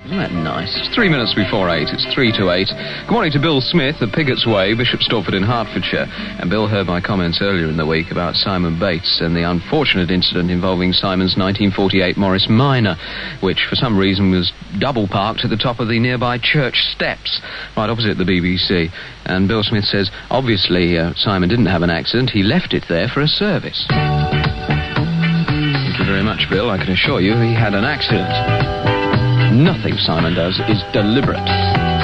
Isn't that nice? It's 3 minutes before 8. It's 3 to 8. Good morning to Bill Smith of Piggott's Way, Bishop Stortford in Hertfordshire. And Bill heard my comments earlier in the week about Simon Bates and the unfortunate incident involving Simon's 1948 Morris Minor, which for some reason was double parked at the top of the nearby church steps, right opposite the BBC. And Bill Smith says, obviously, Simon didn't have an accident. He left it there for a service. Thank you very much, Bill. I can assure you he had an accident. Nothing Simon does is deliberate. 3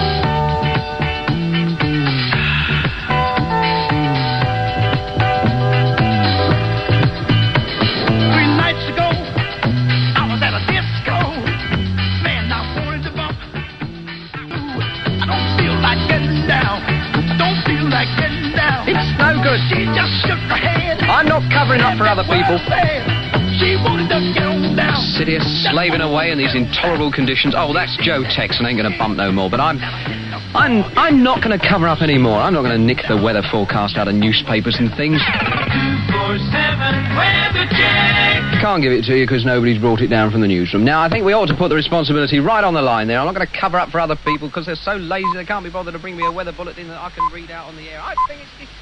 nights ago, I was at a disco. Man, I wanted to bump. I don't feel like getting down. Don't feel like getting down. It's no good. She just shook her head. I'm not covering up for other people. She wanted to get on down. Sit here slaving away in these intolerable conditions. Oh, that's Joe Tex and ain't going to bump no more. But I'm not going to cover up anymore. I'm not going to nick the weather forecast out of newspapers and things. 247 weather check. Can't give it to you because nobody's brought it down from the newsroom. Now, I think we ought to put the responsibility right on the line there. I'm not going to cover up for other people because they're so lazy they can't be bothered to bring me a weather bulletin that I can read out on the air. I think it's disgusting.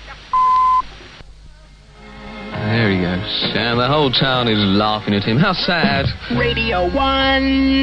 There he goes. And the whole town is laughing at him. How sad. Radio 1.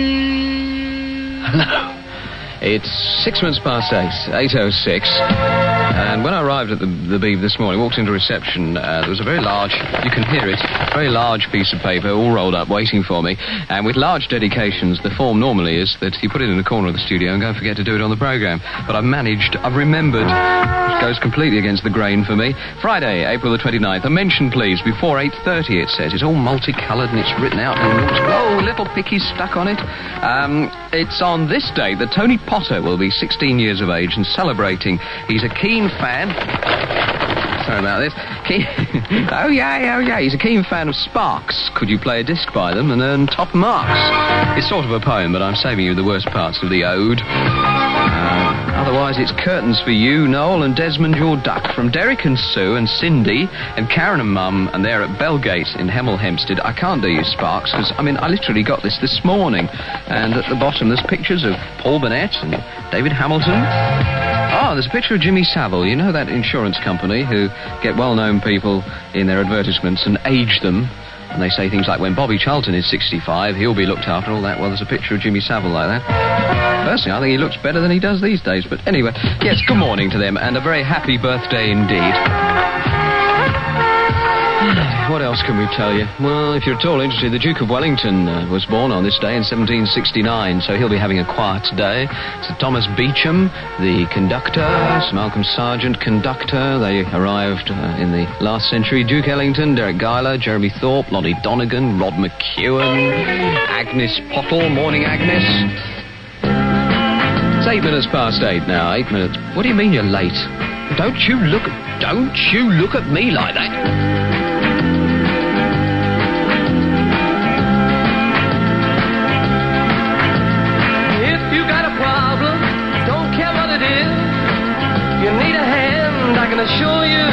Hello. It's 6 minutes past 8, 8:06. And when I arrived at the Beeb this morning, walked into reception, there was a very large, you can hear it, very large piece of paper all rolled up waiting for me. And with large dedications, the form normally is that you put it in the corner of the studio and go and forget to do it on the programme. But I've remembered, which goes completely against the grain for me. Friday, April the 29th, a mention please, before 8:30 it says. It's all multicoloured and it's written out and little pickies stuck on it. It's on this day that Tony Potter will be 16 years of age and celebrating. He's a keen fan. Sorry about this. Oh yeah. He's a keen fan of Sparks. Could you play a disc by them and earn top marks? It's sort of a poem, but I'm saving you the worst parts of the ode. Otherwise, it's curtains for you, Noel and Desmond, your duck. From Derek and Sue and Cindy and Karen and Mum, and they're at Belgate in Hemel Hempstead. I can't do you Sparks, because, I literally got this morning. And at the bottom, there's pictures of Paul Burnett and David Hamilton. Oh, there's a picture of Jimmy Savile. You know that insurance company who get well-known people in their advertisements and age them. And they say things like, when Bobby Charlton is 65, he'll be looked after, all that. Well, there's a picture of Jimmy Savile like that. Personally, I think he looks better than he does these days. But anyway, yes, good morning to them, and a very happy birthday indeed. What else can we tell you? Well, if you're at all interested, the Duke of Wellington was born on this day in 1769, so he'll be having a quiet day. Sir Thomas Beecham, the conductor, Sir Malcolm Sargent, conductor. They arrived in the last century. Duke Ellington, Derek Guyler, Jeremy Thorpe, Lonnie Donegan, Rod McEwen, Agnes Pottle. Morning, Agnes. It's 8 minutes past 8 now. 8 minutes. What do you mean you're late? Don't you look at me like that. I can assure you